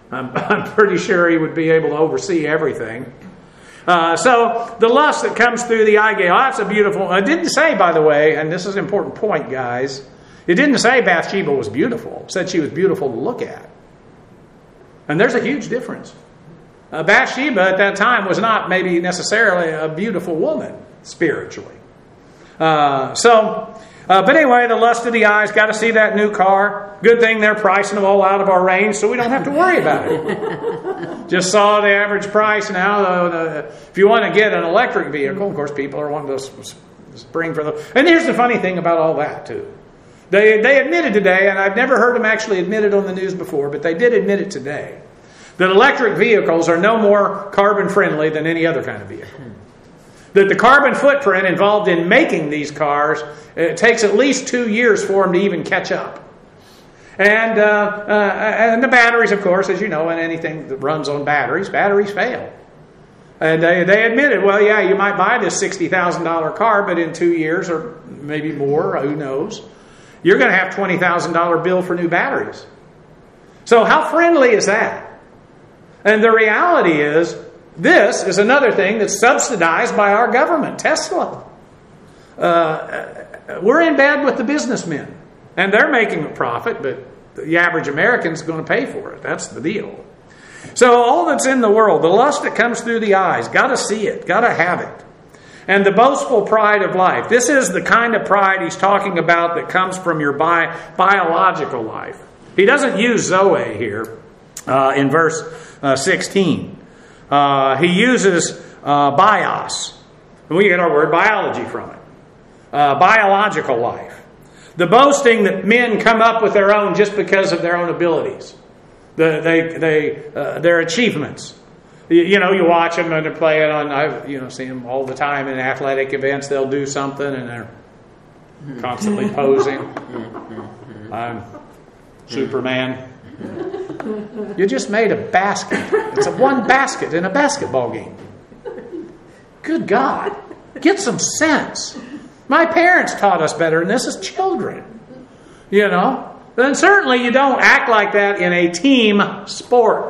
I'm, I'm pretty sure he would be able to oversee everything. Uh, so the lust that comes through the eye gate, oh, that's a beautiful... It didn't say, by the way, and this is an important point, guys, it didn't say Bathsheba was beautiful. It said she was beautiful to look at. And there's a huge difference. Uh, Bathsheba at that time was not maybe necessarily a beautiful woman spiritually. Uh, so, uh, but anyway, the lust of the eyes, got to see that new car. Good thing they're pricing them all out of our range, so we don't have to worry about it. Just saw the average price now. Uh, the, if you want to get an electric vehicle, of course, people are wanting to spring for those. And here's the funny thing about all that, too. They, they admitted today, and I've never heard them actually admit it on the news before, but they did admit it today, that electric vehicles are no more carbon friendly than any other kind of vehicle. That the carbon footprint involved in making these cars, it takes at least two years for them to even catch up. And, uh, uh, and the batteries, of course, as you know, and anything that runs on batteries, batteries fail. And they, they admitted, well, yeah, you might buy this sixty thousand dollars car, but in two years or maybe more, who knows, you're going to have twenty thousand dollars bill for new batteries. So how friendly is that? And the reality is, this is another thing that's subsidized by our government, Tesla. Uh, we're in bed with the businessmen. And they're making a profit, but the average American's going to pay for it. That's the deal. So all that's in the world, the lust that comes through the eyes, got to see it, got to have it. And the boastful pride of life. This is the kind of pride he's talking about that comes from your bi- biological life. He doesn't use Zoe here uh, in verse uh, sixteen. Uh, he uses uh, bios. And we get our word biology from it. Uh, biological life. The boasting that men come up with their own just because of their own abilities. The, they, they, uh, their achievements. You, you know, you watch them and they're playing on, I you know, see them all the time in athletic events. They'll do something and they're constantly posing. I'm Superman. You just made a basket. It's a one basket in a basketball game. Good God. Get some sense. My parents taught us better than this as children. You know? Then certainly you don't act like that in a team sport.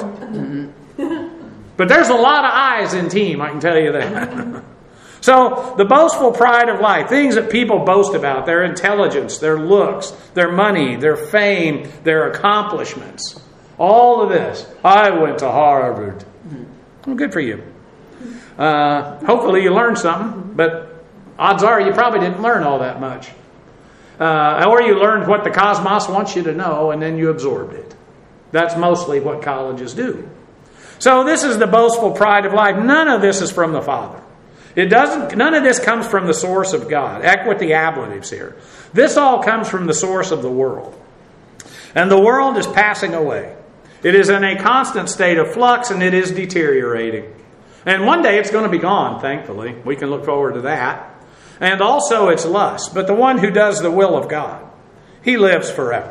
But there's a lot of eyes in team, I can tell you that. So, the boastful pride of life, things that people boast about, their intelligence, their looks, their money, their fame, their accomplishments. All of this. I went to Harvard. Well, good for you. Uh, hopefully you learned something, but odds are you probably didn't learn all that much. Uh, or you learned what the cosmos wants you to know and then you absorbed it. That's mostly what colleges do. So this is the boastful pride of life. None of this is from the Father. It doesn't. None of this comes from the source of God. Act with the ablatives here. This all comes from the source of the world. And the world is passing away. It is in a constant state of flux and it is deteriorating. And one day it's going to be gone, thankfully. We can look forward to that. And also its lust. But the one who does the will of God, he lives forever.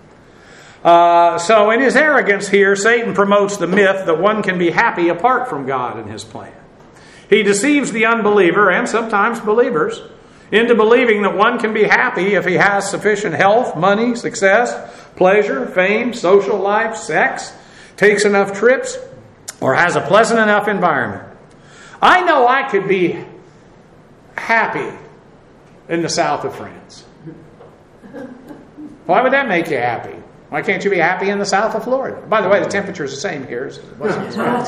Uh, so in his arrogance here, Satan promotes the myth that one can be happy apart from God and his plan. He deceives the unbeliever, and sometimes believers, into believing that one can be happy if he has sufficient health, money, success, pleasure, fame, social life, sex, takes enough trips, or has a pleasant enough environment. I know I could be happy in the south of France. Why would that make you happy? Why can't you be happy in the south of Florida? By the way, the temperature is the same here as it was in France.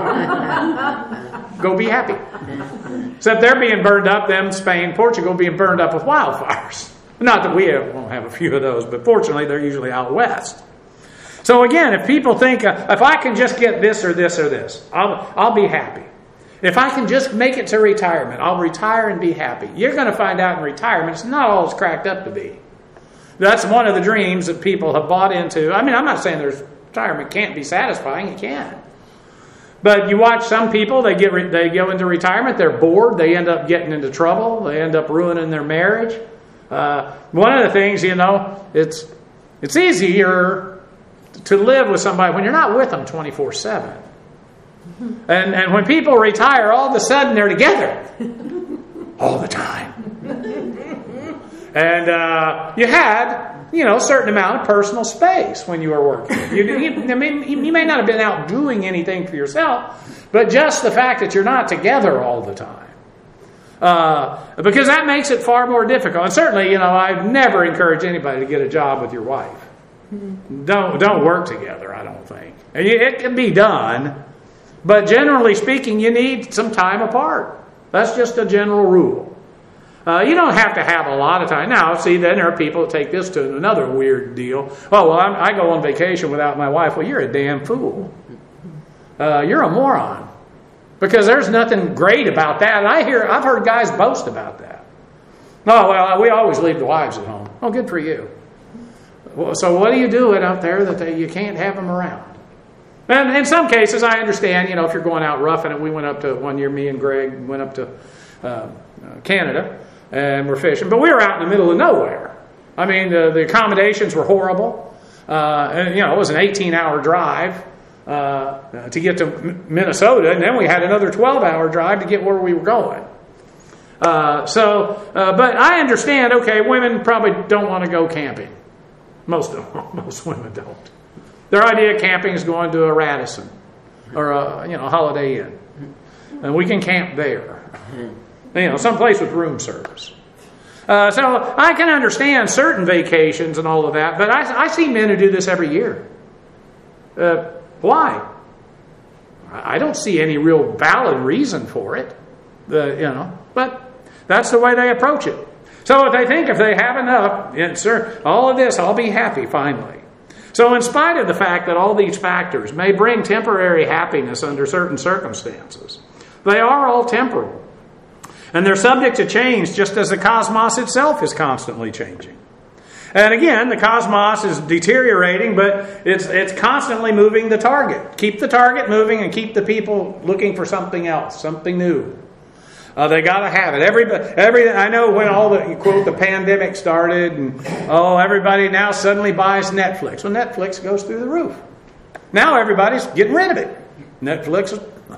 Go be happy. Except they're being burned up, them, Spain, Portugal, being burned up with wildfires. Not that we have, won't have a few of those, but fortunately they're usually out west. So again, if people think, uh, if I can just get this or this or this, I'll, I'll be happy. If I can just make it to retirement, I'll retire and be happy. You're going to find out in retirement it's not all it's cracked up to be. That's one of the dreams that people have bought into. I mean, I'm not saying there's retirement can't be satisfying. It can. But you watch some people, they get re- they go into retirement, they're bored, they end up getting into trouble, they end up ruining their marriage. Uh, one of the things, you know, it's it's easier to live with somebody when you're not with them twenty-four seven. And and when people retire, all of a sudden they're together all the time. And uh, you had you know, a certain amount of personal space when you are working. You, you, I mean, you may not have been out doing anything for yourself, but just the fact that you're not together all the time. Uh, because that makes it far more difficult. And certainly, you know, I've never encouraged anybody to get a job with your wife. Mm-hmm. Don't don't work together, I don't think. And it can be done, but generally speaking, you need some time apart. That's just a general rule. Uh, you don't have to have a lot of time. Now, see, then there are people that take this to another weird deal. Oh, well, I'm, I go on vacation without my wife. Well, you're a damn fool. Uh, you're a moron. Because there's nothing great about that. And I hear, I've heard guys boast about that. Oh, well, we always leave the wives at home. Oh, good for you. Well, so what are you doing out there that they, you can't have them around? And in some cases, I understand, you know, if you're going out roughing it. We went up to, one year, me and Greg went up to uh, Canada. And we're fishing. But we were out in the middle of nowhere. I mean, the, the accommodations were horrible. Uh, and, you know, it was an eighteen-hour drive uh, to get to Minnesota. And then we had another twelve-hour drive to get where we were going. Uh, so, uh, but I understand, okay, women probably don't want to go camping. Most of them, most women don't. Their idea of camping is going to a Radisson or a, you know, Holiday Inn. And we can camp there. You know, someplace with room service. Uh, so I can understand certain vacations and all of that, but I, I see men who do this every year. Uh, why? I don't see any real valid reason for it. Uh, you know, but that's the way they approach it. So if they think if they have enough, yeah, sir, all of this, I'll be happy finally. So in spite of the fact that all these factors may bring temporary happiness under certain circumstances, they are all temporal. And they're subject to change just as the cosmos itself is constantly changing. And again, the cosmos is deteriorating, but it's it's constantly moving the target. Keep the target moving and keep the people looking for something else, something new. Uh, they got to have it. Everybody, every I know when all the quote the pandemic started, and oh, everybody now suddenly buys Netflix. Well, Netflix goes through the roof. Now everybody's getting rid of it. Netflix is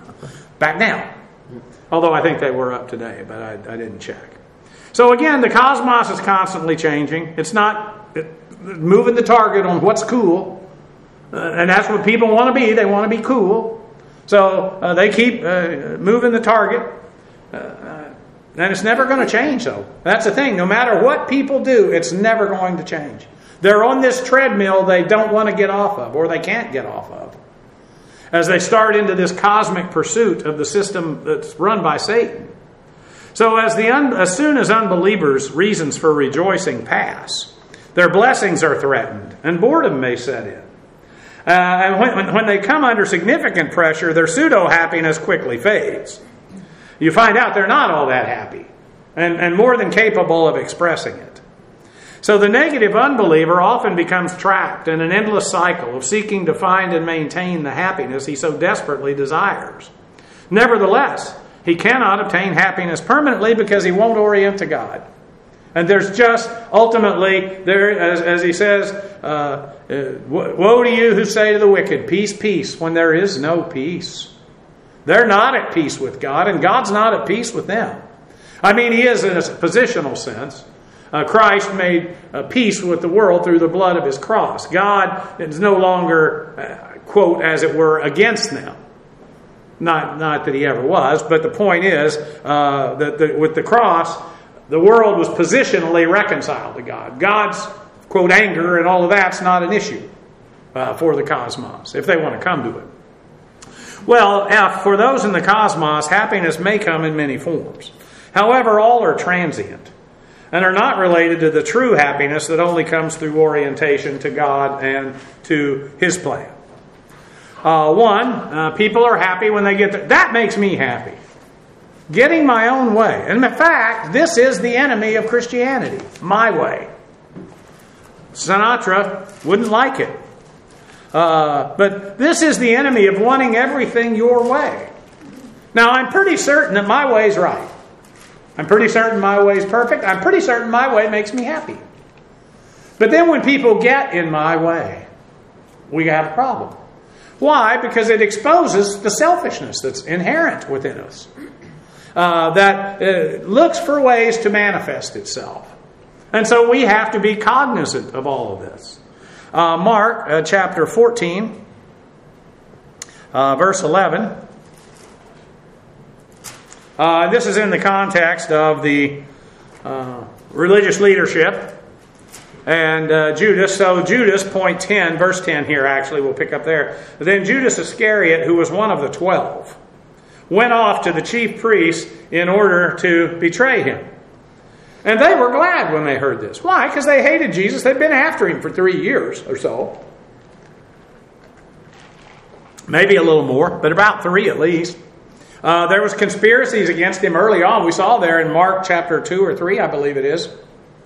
back down. Although I think they were up today, but I, I didn't check. So again, the cosmos is constantly changing. It's not it, moving the target on what's cool. Uh, and that's what people want to be. They want to be cool. So uh, they keep uh, moving the target. Uh, uh, and it's never going to change, though. That's the thing. No matter what people do, it's never going to change. They're on this treadmill they don't want to get off of, or they can't get off of, as they start into this cosmic pursuit of the system that's run by Satan. So as the un- as soon as unbelievers' reasons for rejoicing pass, their blessings are threatened, and boredom may set in. Uh, and when, when they come under significant pressure, their pseudo-happiness quickly fades. You find out they're not all that happy, and, and more than capable of expressing it. So the negative unbeliever often becomes trapped in an endless cycle of seeking to find and maintain the happiness he so desperately desires. Nevertheless, he cannot obtain happiness permanently because he won't orient to God. And there's just, ultimately, there, as, as he says, uh, uh, woe to you who say to the wicked, peace, peace, when there is no peace. They're not at peace with God, and God's not at peace with them. I mean, he is in a positional sense. Uh, Christ made uh, peace with the world through the blood of his cross. God is no longer, uh, quote, as it were, against them. Not, not that he ever was, but the point is uh, that the, with the cross, the world was positionally reconciled to God. God's, quote, anger and all of that's not an issue uh, for the cosmos, if they want to come to it. Well, F, for those in the cosmos, happiness may come in many forms. However, all are transient and are not related to the true happiness that only comes through orientation to God and to his plan. Uh, one, uh, people are happy when they get there. That makes me happy. Getting my own way. And in fact, this is the enemy of Christianity. My way. Sinatra wouldn't like it. Uh, but this is the enemy of wanting everything your way. Now, I'm pretty certain that my way's right. I'm pretty certain my way's perfect. I'm pretty certain my way makes me happy. But then when people get in my way, we have a problem. Why? Because it exposes the selfishness that's inherent within us. Uh, that uh, looks for ways to manifest itself. And so we have to be cognizant of all of this. Uh, Mark uh, chapter fourteen, uh, verse eleven. Uh, this is in the context of the uh, religious leadership and uh, Judas. So Judas, point ten, verse ten here actually, we'll pick up there. Then Judas Iscariot, who was one of the twelve, went off to the chief priests in order to betray him. And they were glad when they heard this. Why? Because they hated Jesus. They'd been after him for three years or so. Maybe a little more, but about three at least. Uh, there was conspiracies against him early on. We saw there in Mark chapter two or three, I believe it is.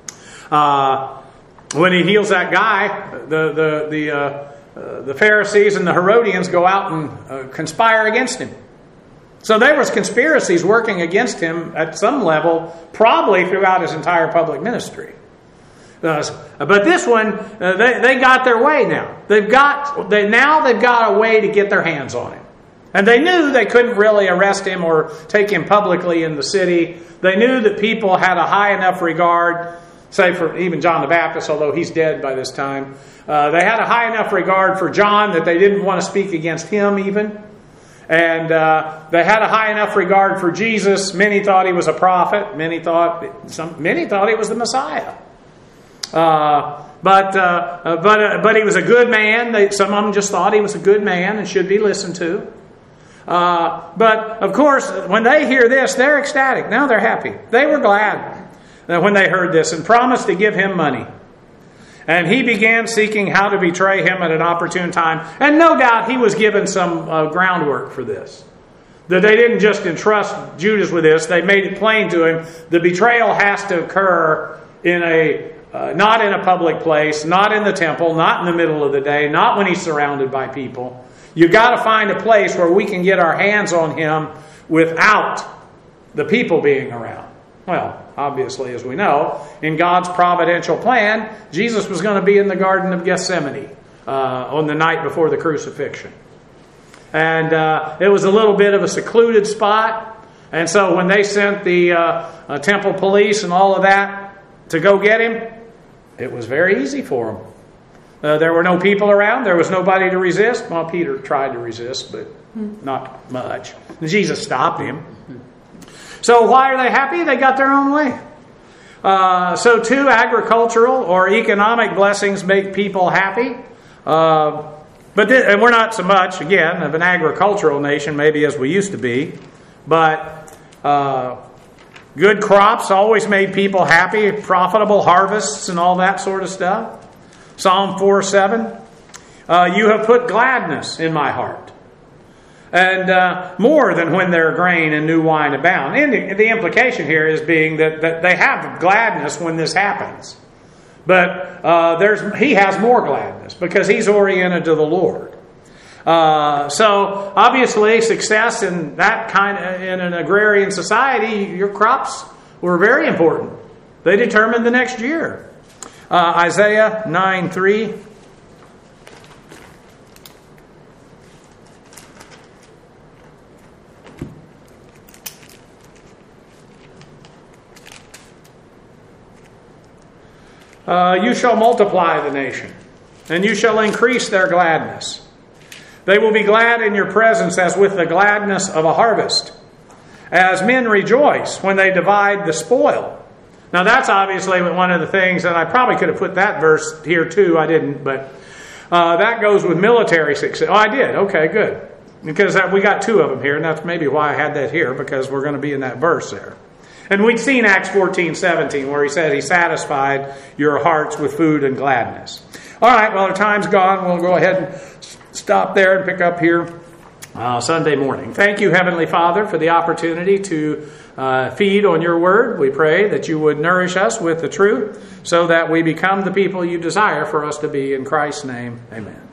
Uh, when he heals that guy, the the the, uh, uh, the Pharisees and the Herodians go out and uh, conspire against him. So there was conspiracies working against him at some level, probably throughout his entire public ministry. Uh, but this one, uh, they, they got their way now. They've got they now they've got a way to get their hands on him. And they knew they couldn't really arrest him or take him publicly in the city. They knew that people had a high enough regard, say for even John the Baptist, although he's dead by this time. Uh, they had a high enough regard for John that they didn't want to speak against him even. And uh, they had a high enough regard for Jesus. Many thought he was a prophet. Many thought some. Many thought he was the Messiah. Uh, but uh, but uh, but he was a good man. They, some of them just thought he was a good man and should be listened to. Uh, but of course, when they hear this, they're ecstatic. Now they're happy. They were glad when they heard this and promised to give him money. And he began seeking how to betray him at an opportune time. And no doubt he was given some uh, groundwork for this. That they didn't just entrust Judas with this. They made it plain to him. The betrayal has to occur in a uh, not in a public place, not in the temple, not in the middle of the day, not when he's surrounded by people. You've got to find a place where we can get our hands on him without the people being around. Well, obviously, as we know, in God's providential plan, Jesus was going to be in the Garden of Gethsemane uh, on the night before the crucifixion. And uh, it was a little bit of a secluded spot. And so when they sent the uh, uh, temple police and all of that to go get him, it was very easy for them. Uh, there were no people around. There was nobody to resist. Well, Peter tried to resist, but not much. Jesus stopped him. So why are they happy? They got their own way. Uh, so too, agricultural or economic blessings make people happy. Uh, but th- and we're not so much, again, of an agricultural nation, maybe as we used to be. But uh, good crops always made people happy. Profitable harvests and all that sort of stuff. Psalm four seven. Uh, you have put gladness in my heart. And uh, more than when their grain and new wine abound. And the, the implication here is being that, that they have gladness when this happens. But uh, there's he has more gladness because he's oriented to the Lord. Uh, so obviously success in that kind of, in an agrarian society, your crops were very important. They determined the next year. Uh, Isaiah nine three. Uh, you shall multiply the nation, and you shall increase their gladness. They will be glad in your presence as with the gladness of a harvest, as men rejoice when they divide the spoil. Now that's obviously one of the things, and I probably could have put that verse here too. I didn't, but uh, that goes with military success. Oh, I did. Okay, good. Because that, we got two of them here, and that's maybe why I had that here, because we're going to be in that verse there. And we'd seen Acts fourteen seventeen, where he said he satisfied your hearts with food and gladness. All right, well, our time's gone. We'll go ahead and stop there and pick up here uh, Sunday morning. Thank you, Heavenly Father, for the opportunity to uh, feed on your word. We pray that you would nourish us with the truth so that we become the people you desire for us to be. In Christ's name, amen.